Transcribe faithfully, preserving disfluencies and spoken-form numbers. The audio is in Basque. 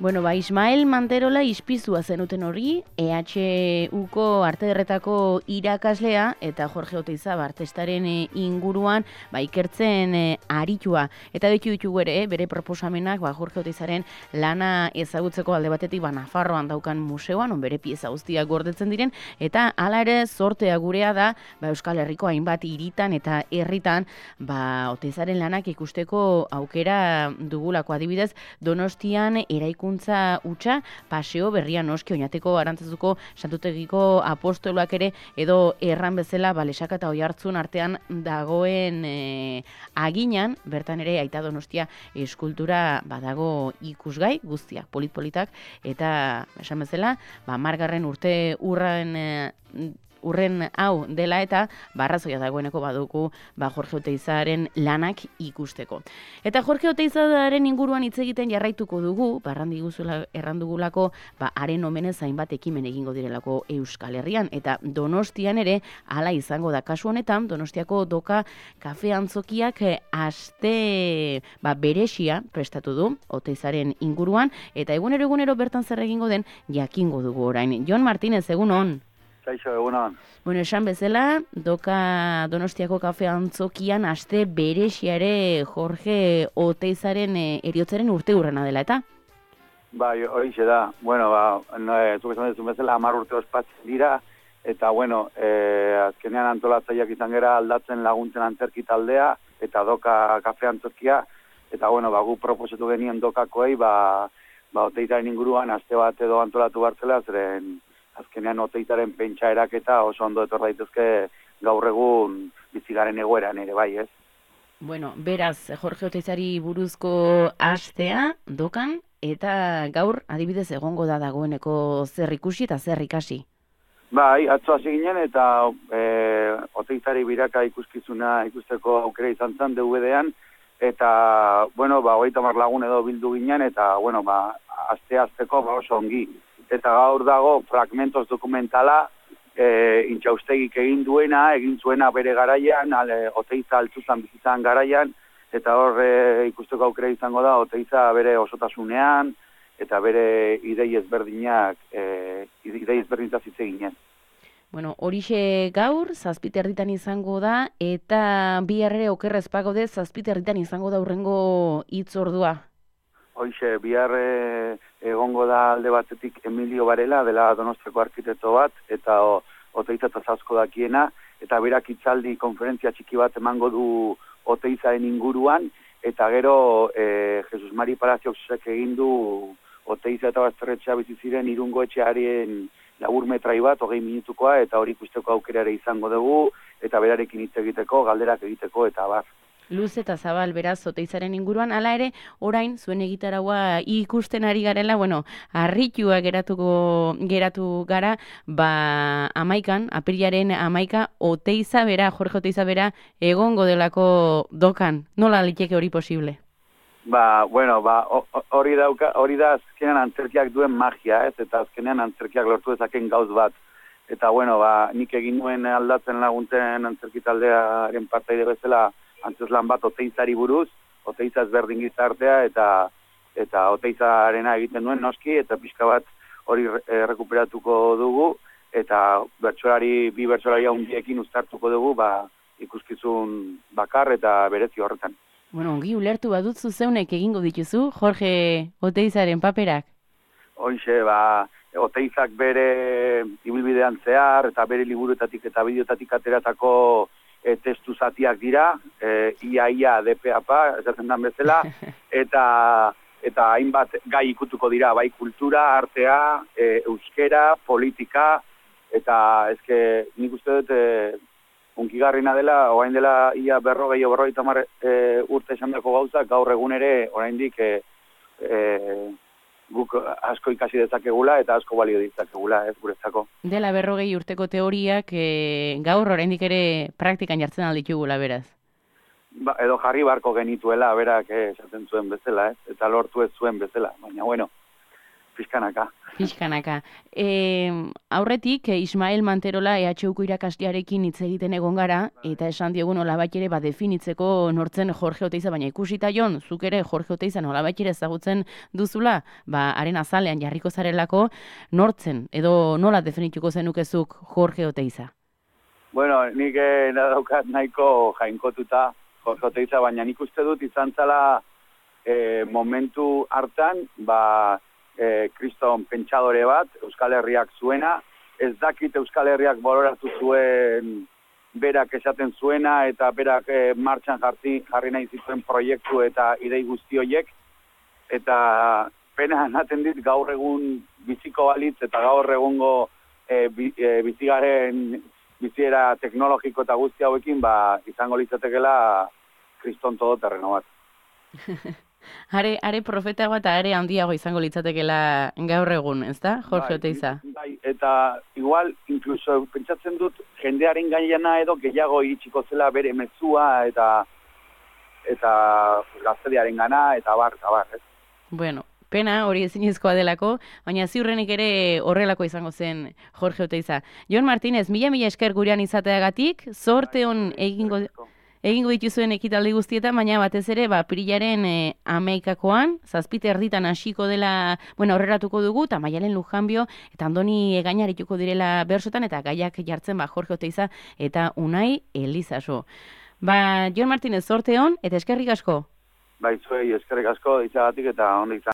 Bueno, ba, Ismael Manterola ispizua zenuten hori, E H Uko arte derretako irakaslea eta Jorge Oteiza artistaren inguruan ba, ikertzen e, aritua. Eta ditu ditugu ere, bere proposamenak ba, Jorge Oteizaren lana ezagutzeko alde batetik ba, Nafarroan daukan museoan, on bere pieza guztiak gordetzen diren, eta hala ere zortea gurea da ba, Euskal Herriko hainbat hiritan eta herritan ba, Oteizaren lanak ikusteko aukera dugulako. Adibidez, Donostian eraikun utxa, paseo berria noski Oñateko Arantzazuko Santutegiko apostoluak ere edo erran bezala ba, Lesaka eta Oiartzun artean dagoen e, aginan, bertan ere Aita Donostia eskultura badago ikusgai guztiak, polit-politak eta esan bezala, ba, margarren urte urren e, urren hau dela eta barrazoia dagoeneko badugu ba, Jorge Oteizaren lanak ikusteko. Eta Jorge Oteizaren inguruan hitz egiten jarraituko dugu, barrandi guzula errandugulako, ba, haren omenez hainbat ekimen egingo direlako Euskal Herrian, eta Donostian ere hala izango da. Kasu honetan, Donostiako Doka kafe antzokiak aste ba, beresia prestatu du Oteizaren inguruan, eta egunero egunero bertan zer egingo den jakingo dugu orain. Jon Martínez, egun on. Kaixo, egunon. Bueno, esan bezala, Doka Donostiako kafe antzokian aste beresia ere Jorge Oteizaren e, eriotzaren urte urrena dela, eta? Bai, horixe da. Bueno, ba, no, e, zuk esan dezun bezala, hamar urte ospatzen dira, eta, bueno, e, azkenean antolatzaileak izan gera aldatzen laguntzen antzerki taldea, eta Doka kafe antzokia, eta, bueno, ba, gu proposatu genien Dokakoei, ba, ba, Oteizaren inguruan aste bat edo antolatu bartzela, zeren azkenean Oteizaren pentsa eraketa oso ondo etor daitezke gaur egun bizigaren egoeran ere, bai, ez? Bueno, beraz, Jorge Oteizari buruzko astea Dokan, eta gaur adibidez egongo da dagoeneko zer ikusi eta zer ikasi. Bai, atzo hasi ginen eta e, Oteizari biraka ikuskizuna ikusteko aukera izan zen D V D-an, eta, bueno, ba, hogeita hamar lagun edo bildu ginen, eta, bueno, ba, aste-asteko ba, oso ongi. Eta gaur dago fragmentos dokumentala e, intxaustegik egin duena, egin zuena bere garaian, ale, Oteiza altzuzan bizitzan garaian, eta hor e, ikusteko aukera izango da, Oteiza bere osotasunean, eta bere idei ezberdinak, e, idei ezberdintzaz hitz eginen. Bueno, horixe gaur, zazpiterritan izango da, eta bihar ere okerrez pagode, zazpiterritan izango da hurrengo hitzordua. Hoixe, bihar egongo da alde batetik Emilio Varela, dela Donostiako arkitekto bat, eta Oteiza eta Zazko dakiena, eta berak hitzaldi konferentzia txiki bat emango du Oteizaren inguruan, eta gero e, Jesus Mari Palaziosek egin du Oteiza eta Bazterretxea bizi ziren Irungo etxearen labur metrai bat, hogei minutukoa, eta hori ikusteko aukerare izango dugu, eta berarekin hitz egiteko, galderak egiteko, eta bar. Luz eta zabal beraz Oteizaren inguruan, hala ere, orain zuen egitaragoa ikusten ari garela, bueno, harritua geratuko geratu gara, ba amaikan, apirilaren amaika, Oteiza bera, Jorge Oteiza bera, egongo delako Dokan. Nola liteke hori posible? Ba, bueno, ba, hori dauka, hori da azkenean antzerkiak duen magia, ez? Eta azkenean antzerkiak lortu dezaken gauz bat. Eta, bueno, ba, nik egin nuen aldatzen laguntzen antzerki taldearen partaide bezala, antzeslan bat Oteizari buruz, Oteiza ezberdin gizartea, eta eta Oteizarena egiten duen noski, eta pixka bat hori errekuperatuko dugu, eta bertsolari, bi bertsolari handiekin uztartuko dugu, ba, ikuskizun bakar eta berezi horretan. Bueno, ongi ulertu badut zuzeunek egingo dituzu, Jorge Oteizaren paperak? Hoixe, ba, Oteizak bere ibilbidean zehar, eta bere liburuetatik eta bideotatik ateratako E, testu zatiak dira, e, ia ia D P A P A, esaten dan bezala, eta eta hainbat gai ikutuko dira, bai kultura, artea, e, euskera, politika, eta ezke nik uste dut e, unkigarrina dela, orain dela ia berrogei o berrogeita hamar e, urte esan dako gauza, gaur egun ere oraindik e, e, guk asko ikasi dezakegula eta asko balio ditzakegula, ez guretzako. Dela berrogei urteko teoriak e, gaur oraindik ere praktikan jartzen alditugula, beraz? Ba, edo jarri barko genituela, berak eh, esaten zuen bezala, ez? Eta lortu ez zuen bezala, baina bueno, pixkanaka. Pixkanaka. E, aurretik, Ismael Manterola E H Uko irakaslearekin hitz egiten egon gara, eta esan diogu nolabait ere ba definitzeko nortzen Jorge Oteiza, baina ikusita Jon, zuk ere Jorge Oteiza nolabait ere ezagutzen duzula, ba haren azalean jarriko zarelako, nortzen edo nola definituko zenukezuk Jorge Oteiza? Bueno, nik eh, daukat nahiko jainkotuta Jorge Oteiza, baina nik uste dut izan zala eh, momentu hartan, ba, E, kriston pentsadore bat, Euskal Herriak zuena, ez dakit Euskal Herriak baloratu zuen berak esaten zuena, eta berak e, martxan jarri, jarri nahi zituen proiektu eta idei guzti horiek, eta pena naten dit gaur egun biziko balitz, eta gaur egungo e, bi, e, bizigaren biziera teknologiko eta guzti hauekin, ba, izango litzatekela kriston todoterreno bat. Are, are profetagoa eta are handiago izango litzatekela gaur egun, ezta, Jorge Oteiza? Bai, bai, eta igual, inkluso, pentsatzen dut, jendearen gainana edo gehiago iritsiko zela bere mezua eta eta gaztediaren gana, eta bar, eta bar, ez? Bueno, pena hori ezinezkoa delako, baina ziurrenik ere horrelako izango zen Jorge Oteiza. Jon Martínez, mila mila esker gurean izateagatik, zorte hon egingo... Egingo dituzuen ekitaldi guztietan, baina batez ere, ba, pirilaren e, ameikakoan, zazpite erditan hasiko dela, bueno, aurreratuko dugu, eta Maialen Lujanbio, eta Andoni Egainarituko direla bersotan, eta gaiak jartzen, ba, Jorge Oteiza, eta Unai Elizaso. Ba, Jon Martínez, zorte hon, eta eskerrik asko? Bai, zuei, eskerrik asko, izagatik, eta ondo izan.